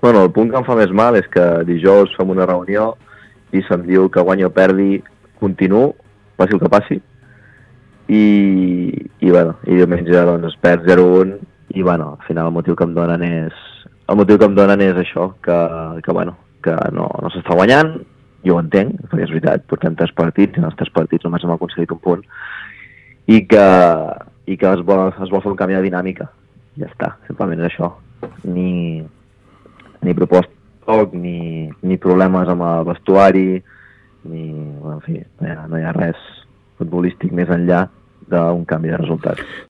Bueno, el punt que em fa més mal és que dijous fem una reunió i se'm diu que guanyi o perdi, continuo, passi el que passi, i diumenge doncs es perd 0-1 i bueno, al final el motiu que em donen és això, que no s'està guanyant. Jo ho entenc, perquè és veritat, portem 3 partits i en els 3 partits només hem aconseguit un punt i que es vol fer un canvi de dinàmica. Ja està, simplement és això. Ni proposta ni problemes amb el vestuari, en fi, no hi ha res futbolístic més enllà d'un canvi de resultat.